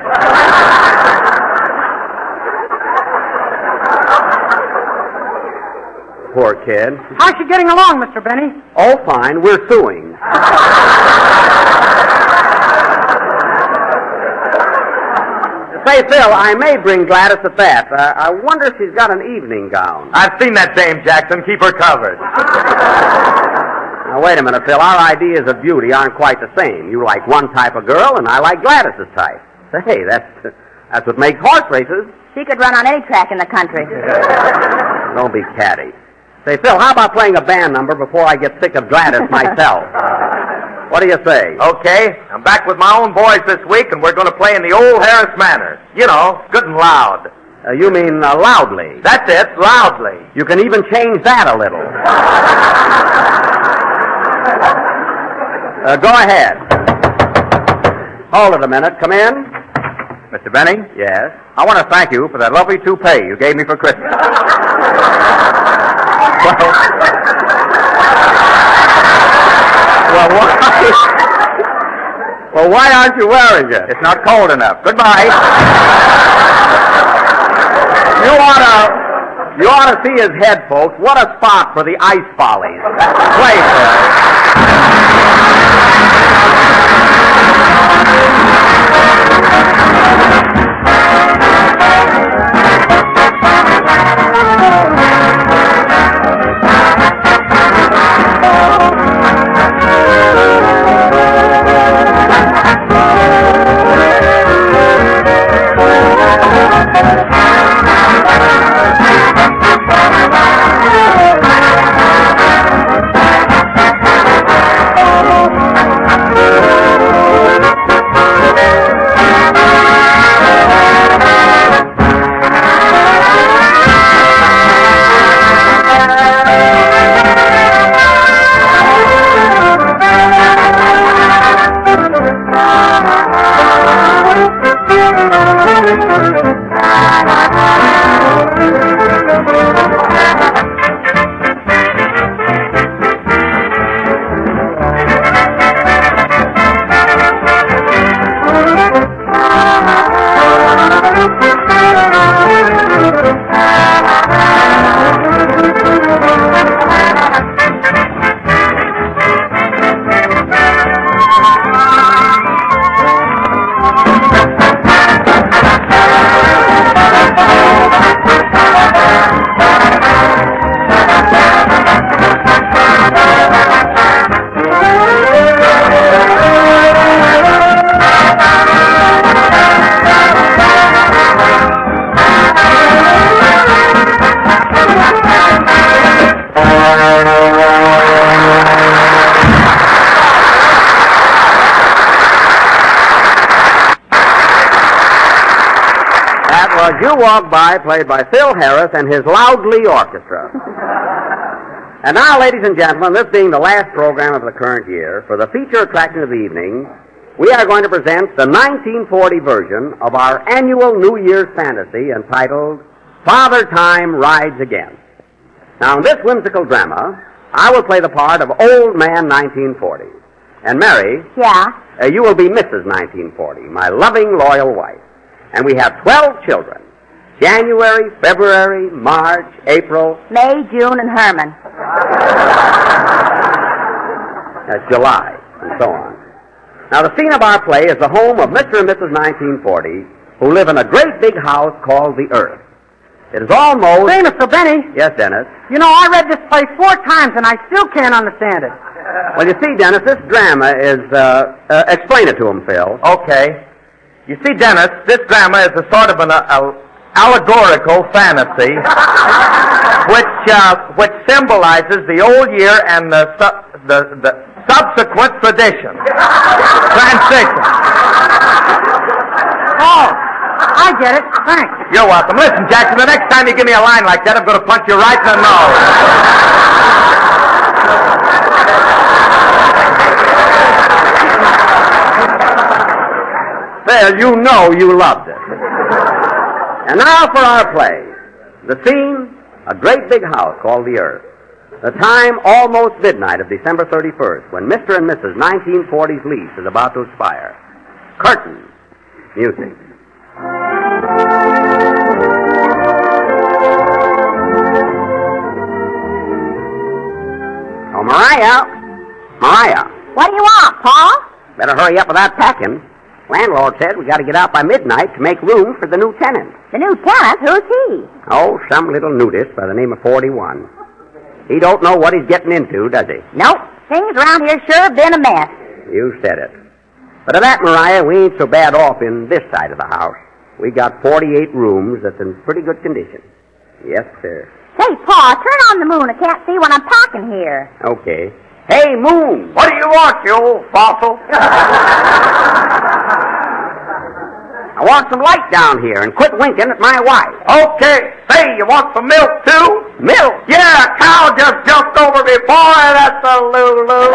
Poor kid. How's she getting along, Mister Benny? Oh, fine. We're suing. Say, Phil, I may bring Gladys at that. Uh, I wonder if she's got an evening gown. I've seen that dame, Jackson. Keep her covered. Now, wait a minute, Phil. Our ideas of beauty aren't quite the same. You like one type of girl, and I like Gladys's type. Say, that's, that's what makes horse races. She could run on any track in the country. Don't be catty. Say, Phil, how about playing a band number before I get sick of Gladys myself? What do you say? Okay. I'm back with my own boys this week, and we're going to play in the old Harris Manor. You know, good and loud. Uh, you mean uh, loudly? That's it, loudly. You can even change that a little. uh, go ahead. Hold it a minute. Come in. Mister Benny? Yes? I want to thank you for that lovely toupee you gave me for Christmas. well, well, why? Well, why aren't you wearing it? It's not cold enough. Goodbye. You ought to, you ought to see his head, folks. What a spot for the ice follies. Play, You Walk By, played by Phil Harris and his Loudly Orchestra. And now, ladies and gentlemen, this being the last program of the current year, for the feature attraction of the evening, we are going to present the nineteen forty version of our annual New Year's fantasy entitled Father Time Rides Again. Now, in this whimsical drama, I will play the part of Old Man nineteen forty. And Mary, Yeah? uh, you will be Missus nineteen forty, my loving, loyal wife. And we have twelve children. January, February, March, April. May, June, and Herman. That's July, and so on. Now, the scene of our play is the home of Mister and Missus nineteen forty, who live in a great big house called the Earth. It is almost... Say, Mister Benny. Yes, Dennis? You know, I read this play four times, and I still can't understand it. Well, you see, Dennis, this drama is... Uh, uh, explain it to him, Phil. Okay. You see, Dennis, this drama is a sort of an uh, allegorical fantasy which uh, which symbolizes the old year and the su- the, the subsequent tradition. Transition. Oh, I get it. Thanks. You're welcome. Listen, Jackson, the next time you give me a line like that, I'm going to punch you right in the nose. Well, you know you loved it. And now for our play. The scene, a great big house called the Earth. The time, almost midnight of December thirty-first, when Mister and Missus nineteen forty's lease is about to expire. Curtain. Music. Oh, Mariah. Mariah. What do you want, Paul? Better hurry up with that packing. Landlord said we got to get out by midnight to make room for the new tenant. The new tenant? Who's he? Oh, some little nudist by the name of forty-one. He don't know what he's getting into, does he? Nope. Things around here sure have been a mess. You said it. But of that, Mariah, we ain't so bad off in this side of the house. We got forty-eight rooms that's in pretty good condition. Yes, sir. Say, Paul, turn on the moon. I can't see when I'm talking here. Okay. Hey, Moon! What do you want, you old fossil? I want some light down here, and quit winking at my wife. Okay. Say, you want some milk, too? Milk? Yeah, a cow just jumped over me, boy. That's a Lulu.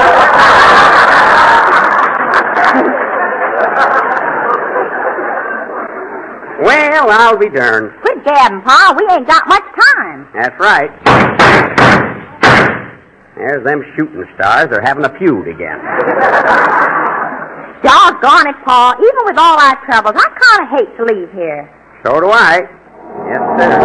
Well, I'll be darned. Quit gabbing, Paul. We ain't got much time. That's right. There's them shooting stars. They're having a feud again. Doggone it, Paul. Even with all our troubles, I kind of hate to leave here. So do I. Yes, sir.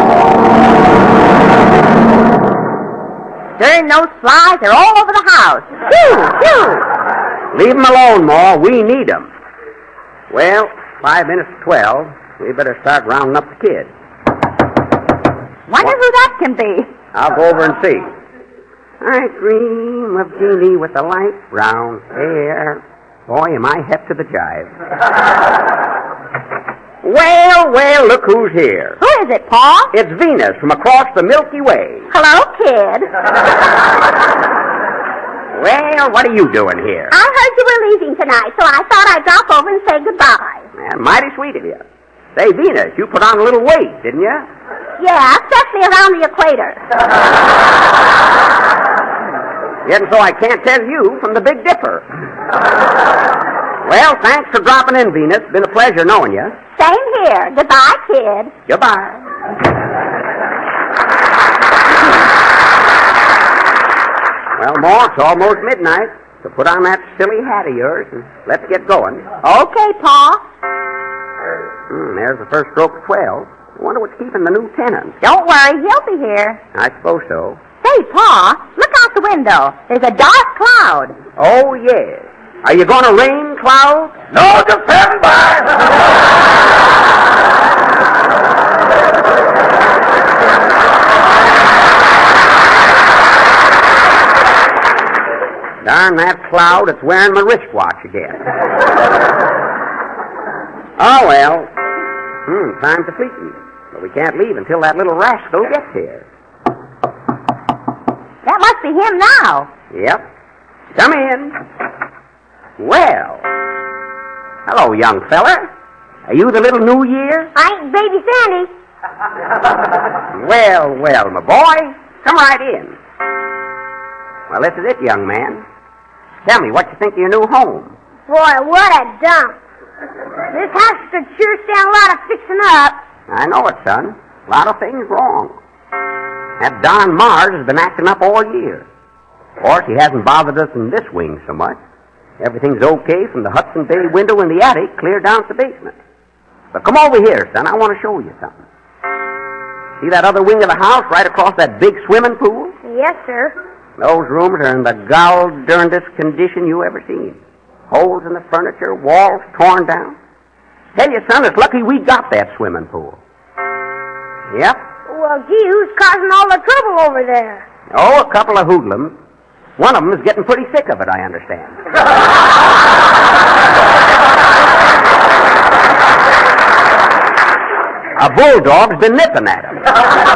Darn, those flies are all over the house. Phew, phew. Leave them alone, Ma. We need them. Well, five minutes to twelve. We better start rounding up the kids. Wonder who that can be. I'll go over and see. I dream of Jeannie with the light brown hair. Boy, am I hep to the jive. Well, well, look who's here. Who is it, Paul? It's Venus from across the Milky Way. Hello, kid. Well, what are you doing here? I heard you were leaving tonight, so I thought I'd drop over and say goodbye. Man, mighty sweet of you. Say, Venus, you put on a little weight, didn't you? Yeah, especially around the equator. Yet and so I can't tell you from the Big Dipper. Well, thanks for dropping in, Venus. Been a pleasure knowing you. Same here. Goodbye, kid. Goodbye. Well, Ma, it's almost midnight. So put on that silly hat of yours and let's get going. Okay, Paul. Hmm, there's the first stroke of twelve. I wonder what's keeping the new tenant. Don't worry, he'll be here. I suppose so. Say, Pa, look out the window. There's a dark cloud. Oh, yes. Are you going to rain clouds? No, just stand by. Darn that cloud, it's wearing my wristwatch again. Oh, well. Hmm, time to fleeting. But we can't leave until that little rascal gets here. That must be him now. Yep. Come in. Well. Hello, young feller. Are you the little New Year? I ain't Baby Sandy. Well, well, my boy. Come right in. Well, this is it, young man. Tell me, what you think of your new home? Boy, what a dump. This house could sure stand a lot of fixing up. I know it, son. A lot of things wrong. That Don Mars has been acting up all year. Of course, he hasn't bothered us in this wing so much. Everything's okay from the Hudson Bay window in the attic clear down to the basement. But come over here, son. I want to show you something. See that other wing of the house right across that big swimming pool? Yes, sir. Those rooms are in the gall-darndest condition you ever seen. Holes in the furniture, walls torn down. Tell you, son, it's lucky we got that swimming pool. Yep. Well, gee, who's causing all the trouble over there? Oh, a couple of hoodlums. One of them is getting pretty sick of it, I understand. A bulldog's been nipping at him.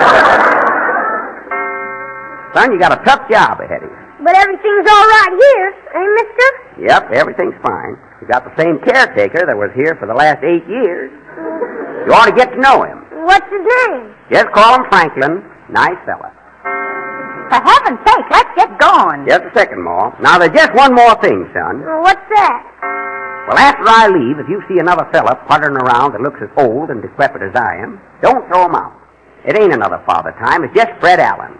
Son, you got a tough job ahead of you. But everything's all right here, eh, mister? Yep, everything's fine. You got the same caretaker that was here for the last eight years. You ought to get to know him. What's his name? Just call him Franklin. Nice fella. For heaven's sake, let's get going. Just a second, Ma. Now, there's just one more thing, son. What's that? Well, after I leave, if you see another fella puttering around that looks as old and decrepit as I am, don't throw him out. It ain't another Father Time. It's just Fred Allen.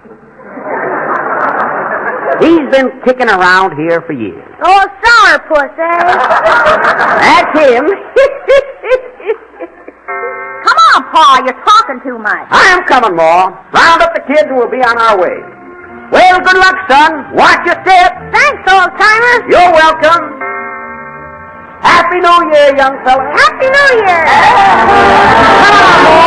He's been kicking around here for years. Oh, sourpuss, eh? That's him. Come on, Pa, you're talking too much. I am coming, Ma. Round up the kids and we'll be on our way. Well, good luck, son. Watch your step. Thanks, old-timer. You're welcome. Happy New Year, young fella. Happy New Year. Come on, Ma.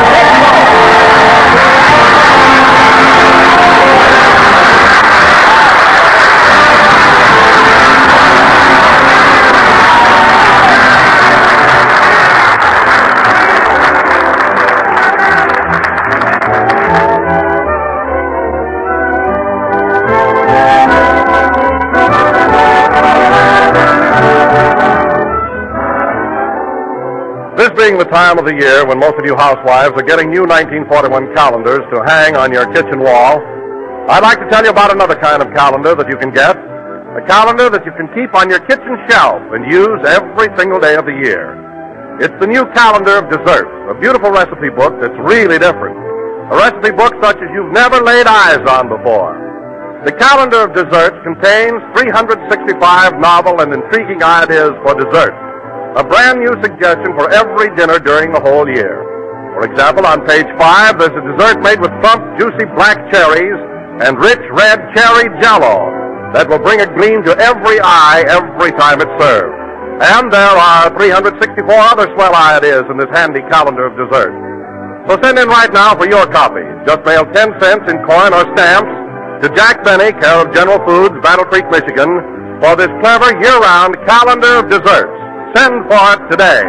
This being the time of the year when most of you housewives are getting new nineteen forty-one calendars to hang on your kitchen wall, I'd like to tell you about another kind of calendar that you can get. A calendar that you can keep on your kitchen shelf and use every single day of the year. It's the new calendar of desserts, a beautiful recipe book that's really different. A recipe book such as you've never laid eyes on before. The calendar of desserts contains three hundred sixty-five novel and intriguing ideas for desserts. A brand new suggestion for every dinner during the whole year. For example, on page five, there's a dessert made with plump, juicy black cherries and rich red cherry jello that will bring a gleam to every eye every time it's served. And there are three hundred sixty-four other swell ideas in this handy calendar of desserts. So send in right now for your copy. Just mail ten cents in coin or stamps to Jack Benny, care of General Foods, Battle Creek, Michigan, for this clever year-round calendar of desserts. Send for it today.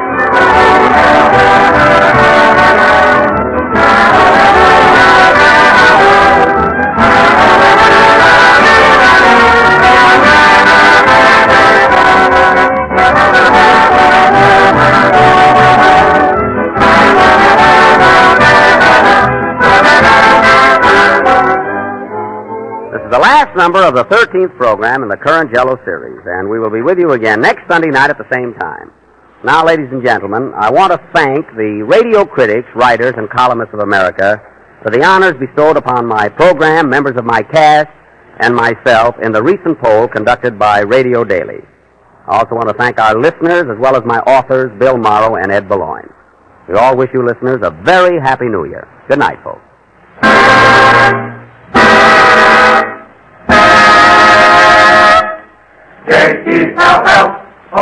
This is the last number of the thirteenth program in the current Jello series, and we will be with you again next Sunday night at the same time. Now, ladies and gentlemen, I want to thank the radio critics, writers, and columnists of America for the honors bestowed upon my program, members of my cast, and myself in the recent poll conducted by Radio Daily. I also want to thank our listeners as well as my authors, Bill Morrow and Ed Boulogne. We all wish you listeners a very happy New Year. Good night, folks. J E L L O.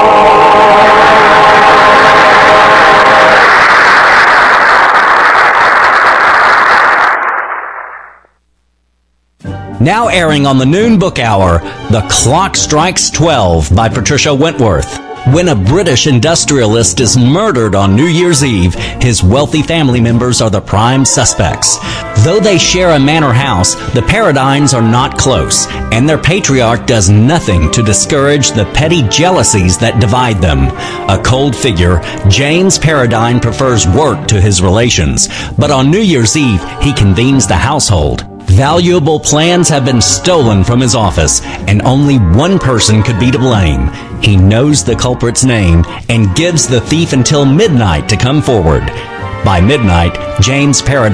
Now airing on the Noon Book Hour, The Clock Strikes twelve by Patricia Wentworth. When a British industrialist is murdered on New Year's Eve, his wealthy family members are the prime suspects. Though they share a manor house, the Paradines are not close, and their patriarch does nothing to discourage the petty jealousies that divide them. A cold figure, James Paradine prefers work to his relations, but on New Year's Eve, he convenes the household. Valuable plans have been stolen from his office, and only one person could be to blame. He knows the culprit's name and gives the thief until midnight to come forward. By midnight, James Paradine